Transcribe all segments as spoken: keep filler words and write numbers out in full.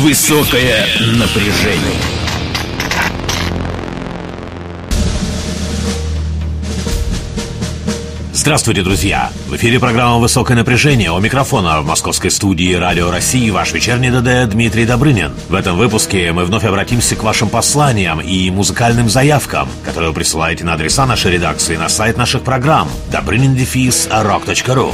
Высокое напряжение. Здравствуйте, друзья! В эфире программа «Высокое напряжение». У микрофона в московской студии «Радио России» ваш вечерний ДД Дмитрий Добрынин. В этом выпуске мы вновь обратимся к вашим посланиям и музыкальным заявкам, которые вы присылаете на адреса нашей редакции на сайт наших программ добрынин дефис рок точка ру.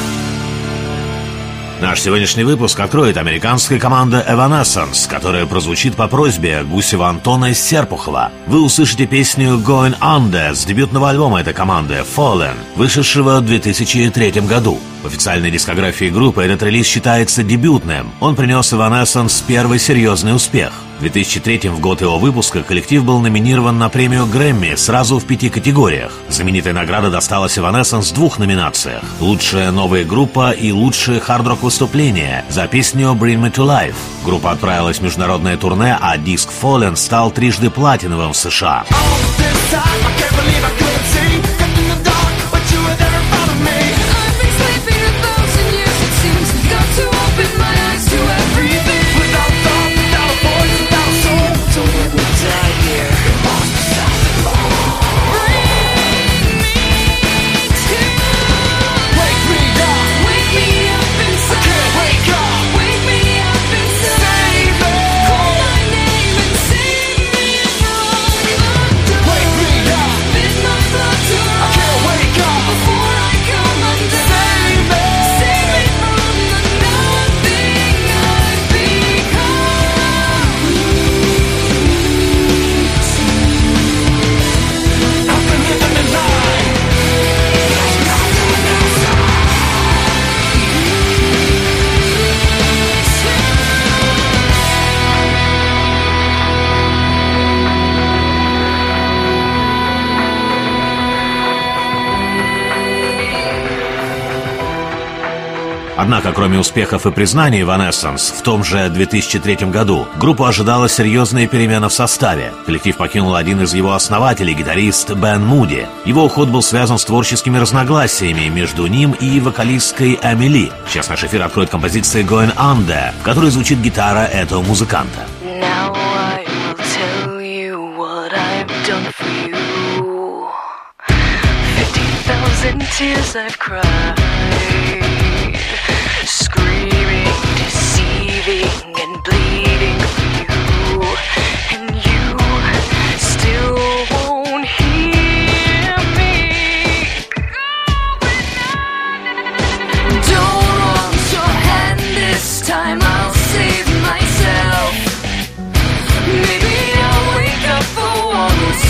Наш сегодняшний выпуск откроет американская команда Evanescence, которая прозвучит по просьбе Гусева Антона из Серпухова. Вы услышите песню Going Under с дебютного альбома этой команды Fallen, вышедшего в две тысячи третьем году. В официальной дискографии группы этот релиз считается дебютным. Он принес Evanescence первый серьезный успех. В две тысячи третьем, в год его выпуска, коллектив был номинирован на премию Грэмми сразу в пяти категориях. Знаменитая награда досталась Evanescence в двух номинациях: «Лучшая новая группа» и «Лучшее хард-рок выступление» за песню «Bring Me to Life». Группа отправилась в международное турне, а диск Fallen стал трижды платиновым в США. Однако, кроме успехов и признаний Evanescence, в том же две тысячи третьем году группу ожидала серьезная перемена в составе. Коллектив покинул один из его основателей, гитарист Бен Муди. Его уход был связан с творческими разногласиями между ним и вокалисткой Эмили. Сейчас наш эфир откроет композиция Going Under, в которой звучит гитара этого музыканта. Now I will tell you what I've done for you. Fifty thousand tears I've cried. Screaming, deceiving, and bleeding for you, and you still won't hear me. Don't want your hand this time, I'll save myself. Maybe I'll wake up for once,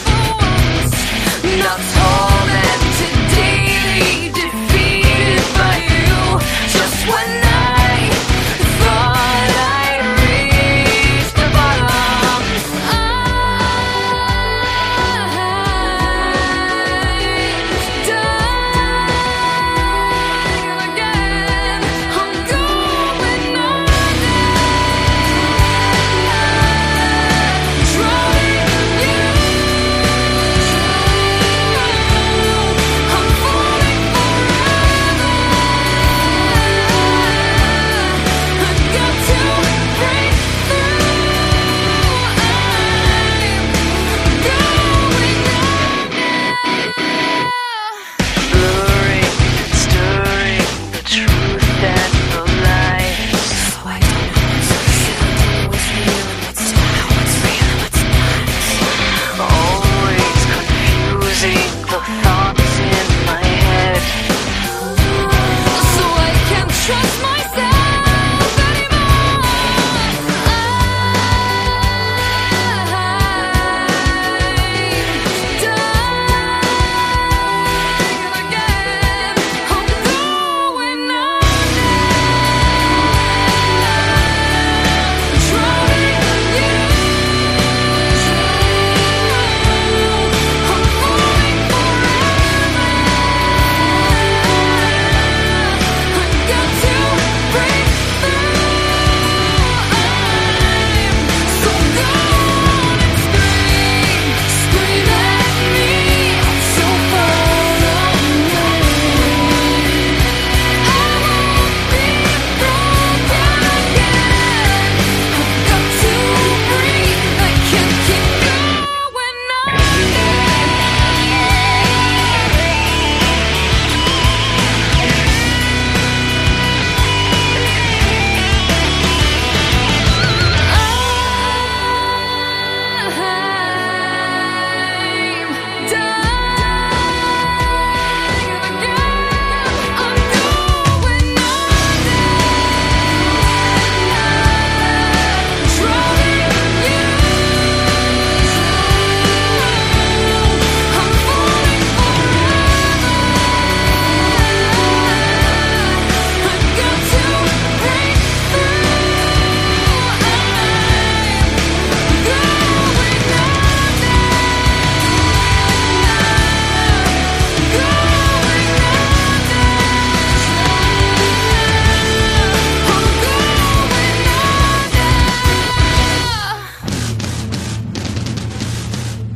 not tormented daily, defeated by you. When I thought I reached the bottom,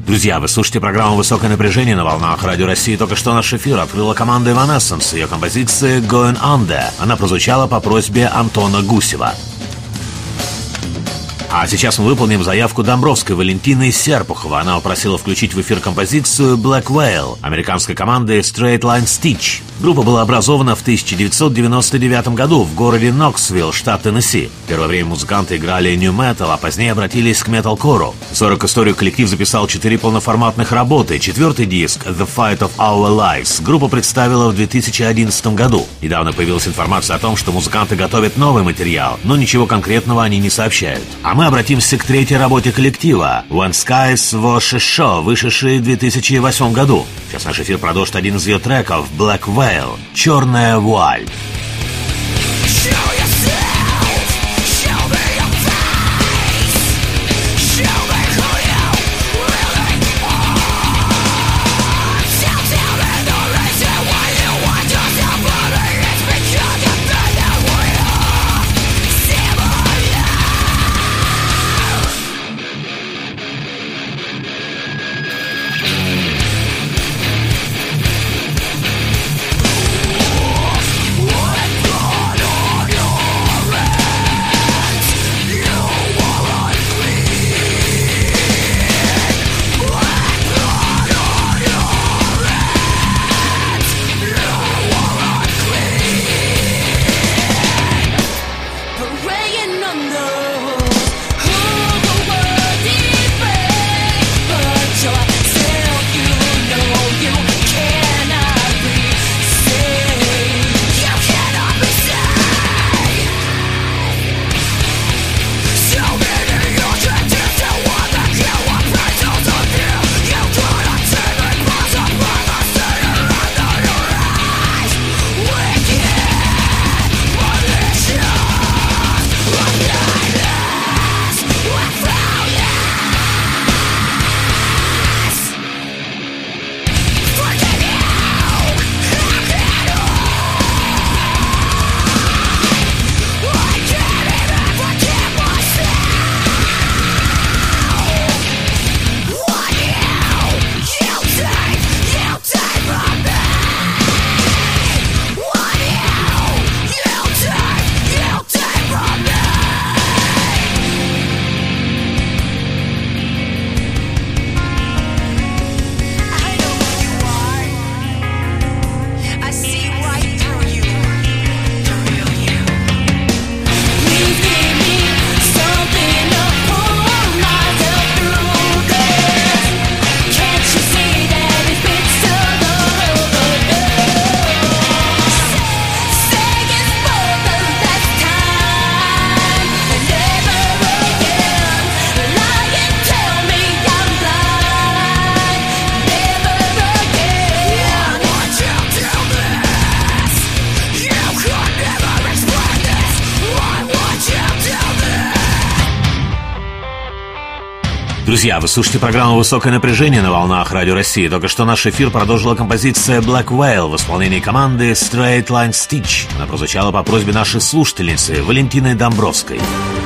Друзья, вы слушаете программу «Высокое напряжение» на волнах Радио России. Только что наш эфир открыла команда Evanescence. Ее композиция «Going Under». Она прозвучала по просьбе Антона Гусева. А сейчас мы выполним заявку Домбровской Валентины Серпухова. Она попросила включить в эфир композицию «Black Whale» американской команды Straight Line Stitch. Группа была образована в тысяча девятьсот девяносто девятом году в городе Ноксвилл, штат Теннесси. Первое время музыканты играли нью-метал, а позднее обратились к металкору. сорок историю коллектив записал четыре полноформатных работы. Четвертый диск «The Fight of Our Lives» группа представила в две тысячи одиннадцатом году. Недавно появилась информация о том, что музыканты готовят новый материал, но ничего конкретного они не сообщают. А мы обратимся к третьей работе коллектива «When Skies Was Show», вышедшей в две тысячи восьмом году. Сейчас наш эфир продолжит один из ее треков «Black Whale» — «Черная вуаль». Друзья, вы слушаете программу «Высокое напряжение» на волнах Радио России. Только что наш эфир продолжила композиция «Black Whale» в исполнении команды Straight Line Stitch. Она прозвучала по просьбе нашей слушательницы Валентины Домбровской.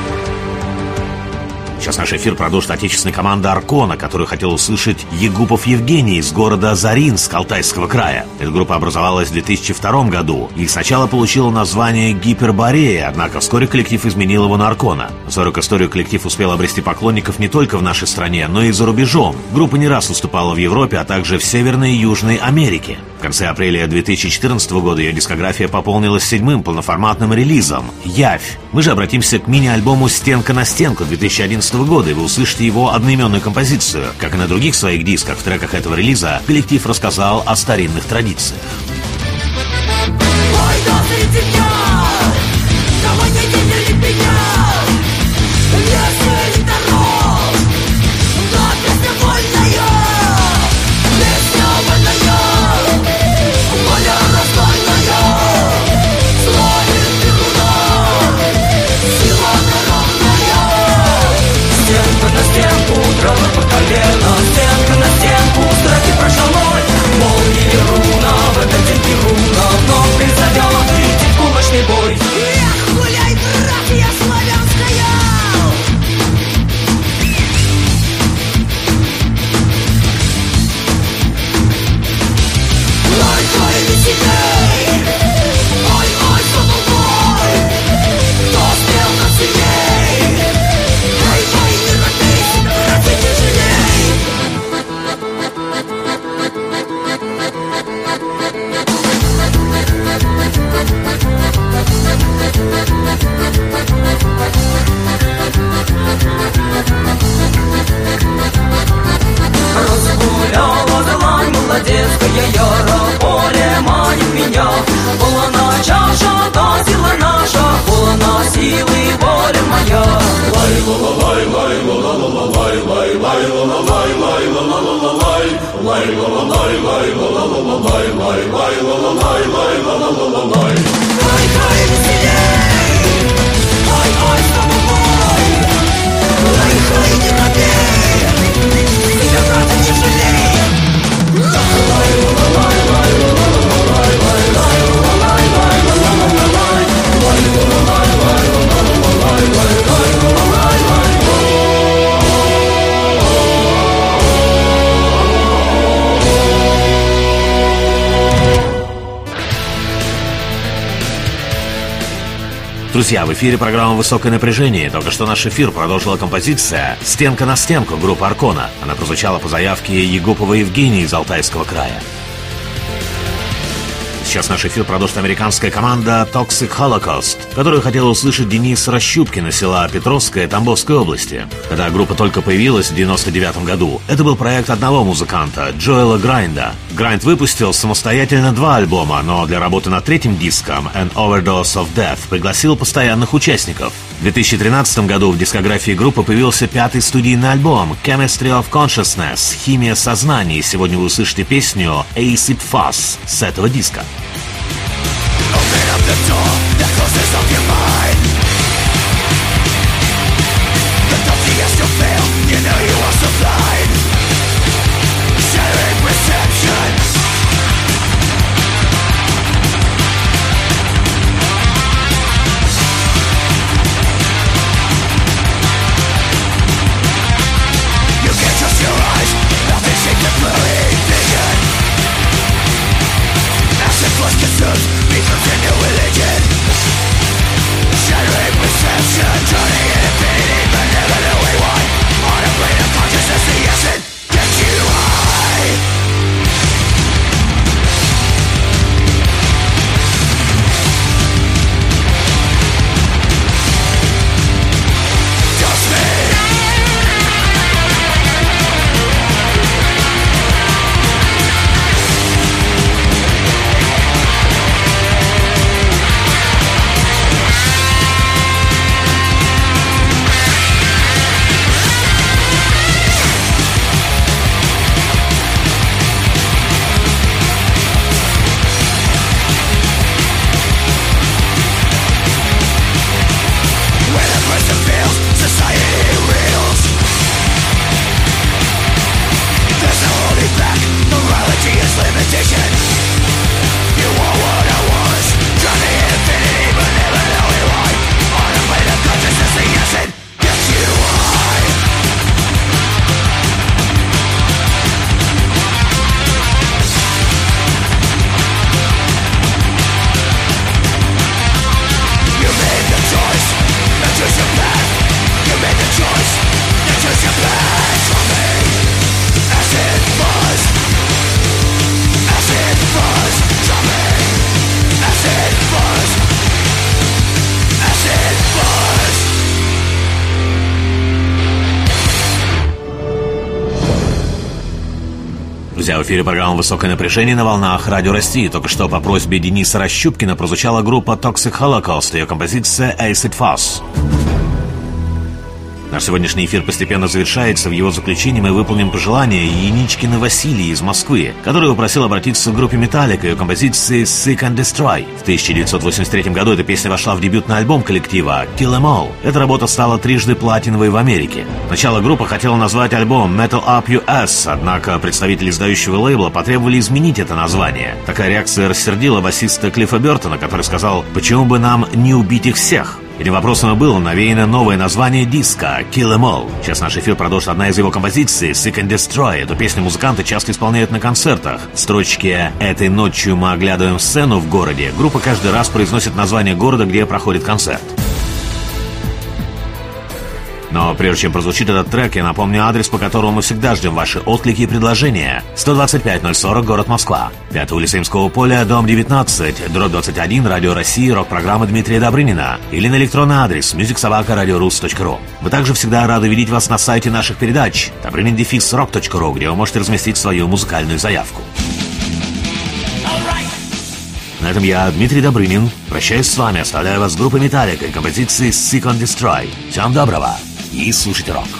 Сейчас наш эфир продолжит отечественная команда «Аркона», которую хотел услышать Егупов Евгений из города Заринск, Алтайского края. Эта группа образовалась в две тысячи втором году и сначала получила название «Гиперборея», однако вскоре коллектив изменил его на «Аркона». За сорок историю коллектив успел обрести поклонников не только в нашей стране, но и за рубежом. Группа не раз выступала в Европе, а также в Северной и Южной Америке. В конце апреля две тысячи четырнадцатого года ее дискография пополнилась седьмым полноформатным релизом «Явь». Мы же обратимся к мини-альбому «Стенка на стенку» две тысячи одиннадцатого года, и вы услышите его одноименную композицию. Как и на других своих дисках, в треках этого релиза коллектив рассказал о старинных традициях. Стенка на стенку, страхи прошел ноль. Молнии руна, в этом тенке руна вновь призовет, и тьму ночь полна чаша, та сила наша, полна силы воля моя. Лай ла ла лай лай ла ла ла ла лай лай лай ла ла лай лай ла ла ла ла лай лай ла ла лай лай ла ла ла ла лай лай лай ла ла лай лай ла ла ла ла лай. Хай хай веселей, хай хай с тобой, хай хай не робей, себя брата не жалей. Лай ла ла лай лай ла ла ла лай лай лай ла ла лай лай ла ла ла ла лай лай ла ла лай лай ла ла ла ла лай лай лай ла ла лай лай. Друзья, в эфире программа «Высокое напряжение». Только что наш эфир продолжила композиция «Стенка на стенку» группы «Аркона». Она прозвучала по заявке Егупова Евгения из Алтайского края. Сейчас наш эфир продолжит американская команда Toxic Holocaust, которую хотел услышать Денис Рощупкин из села Петровское Тамбовской области. Когда группа только появилась в девяносто девятом году, это был проект одного музыканта, Джоэла Грайнда. Грайнд выпустил самостоятельно два альбома, но для работы над третьим диском An Overdose of Death пригласил постоянных участников. В две тысячи тринадцатом году в дискографии группы появился пятый студийный альбом Chemistry of Consciousness, Химия сознания, и сегодня вы услышите песню Acid Fuzz с этого диска. Open up the door that closes off your mind. The nothing has to fail, you know you are so blind. Shattering perception. You can't trust your eyes, nothing shaped the blurry vision. Acid flush consumes, becomes a new religion. Shattering perception, drowning in infinity, but never knowing why. On a plane of consciousness, the essence gets you high. Dust me. When a person fails, society reels. There's no holding back, morality is limitation. You are what I was, drowning in infinity, but never knowing why. On a plane of consciousness, the essence gets you high. You made the choice, now choose your path. You made the choice, now choose your path. From me, acid fuzz, acid fuzz. From me, acid fuzz, acid fuzz. Друзья, в эфире программа «Высокое напряжение» на волнах Радио России. Только что по просьбе Дениса Рощупкина прозвучала группа Toxic Holocaust, ее композиция Acid Fuzz. Наш сегодняшний эфир постепенно завершается. В его заключении мы выполним пожелание Яничкина Василии из Москвы, который попросил обратиться к группе Metallica, ее композиции Seek and Destroy. В тысяча девятьсот восемьдесят третьем году эта песня вошла в дебютный альбом коллектива Kill 'Em All. Эта работа стала трижды платиновой в Америке. Сначала группа хотела назвать альбом Metal Up ю эс, однако представители издающего лейбла потребовали изменить это название. Такая реакция рассердила басиста Клиффа Бертона, который сказал: «Почему бы нам не убить их всех?» Этим вопросом и было навеяно новое название диска Kill 'Em All. Сейчас наш эфир продолжит одна из его композиций Seek and Destroy. Эту песню музыканты часто исполняют на концертах. В строчке «Этой ночью мы оглядываем сцену в городе» группа каждый раз произносит название города, где проходит концерт. Но прежде чем прозвучит этот трек, я напомню адрес, по которому мы всегда ждем ваши отклики и предложения. сто двадцать пять ноль сорок, город Москва. пятая улица Имского поля, дом девятнадцать, дробь двадцать один, Радио России, рок-программа Дмитрия Добрынина. Или на электронный адрес мьюзик собака радиорус точка ру. Мы также всегда рады видеть вас на сайте наших передач добрынин дефис рок точка ру, где вы можете разместить свою музыкальную заявку. На этом я, Дмитрий Добрынин, прощаюсь с вами, оставляю вас с группой Metallica и композицией Seek and Destroy. Всем доброго и слушайте рок.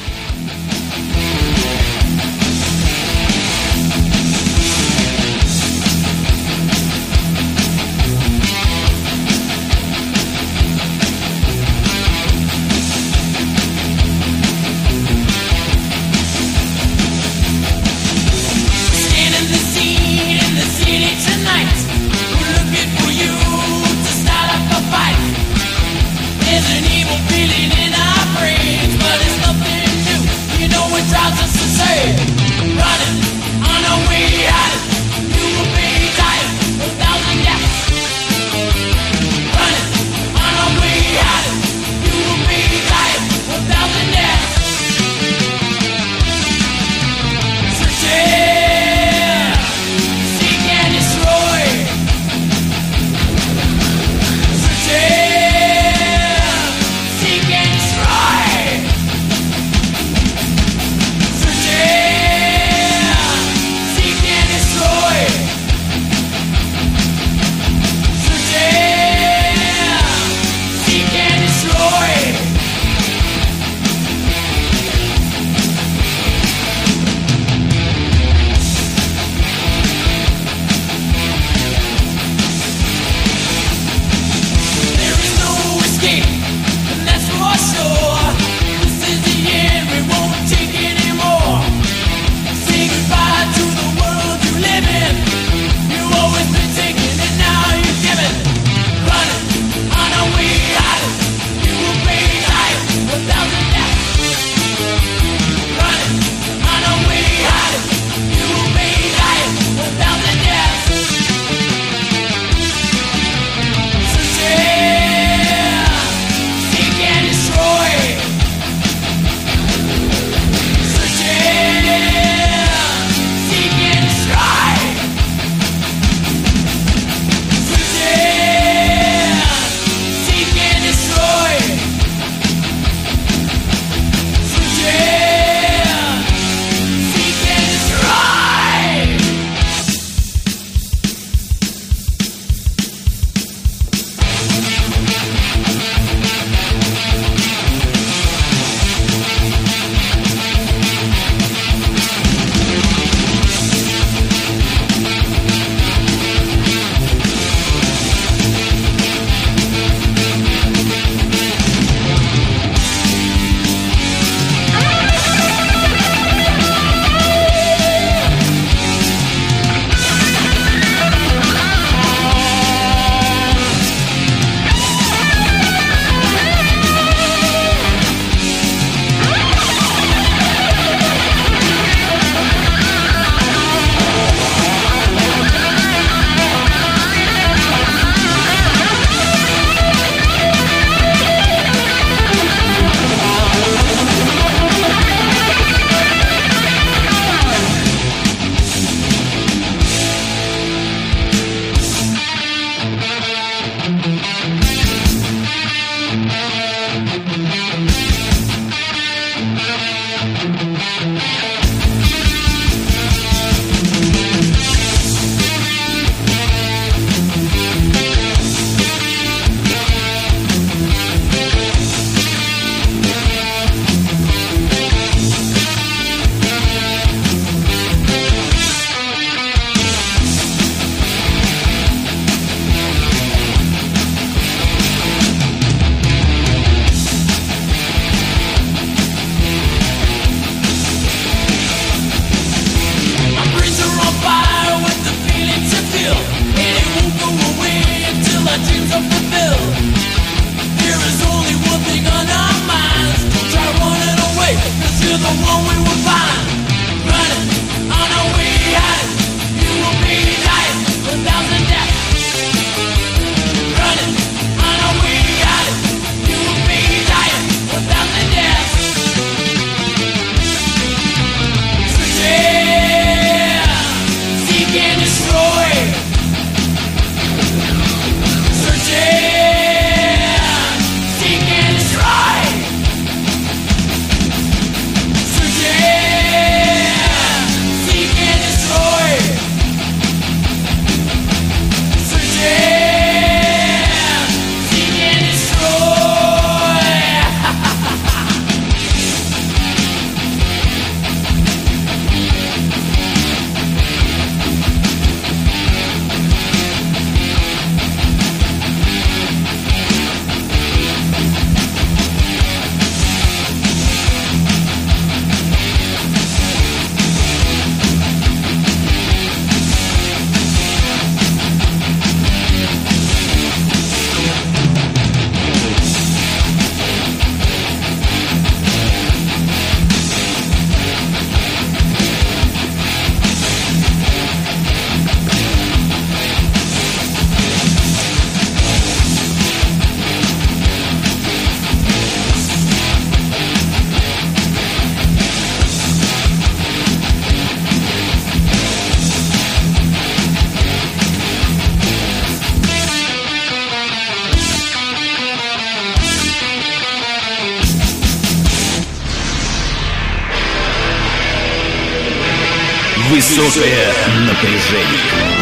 Высокое напряжение.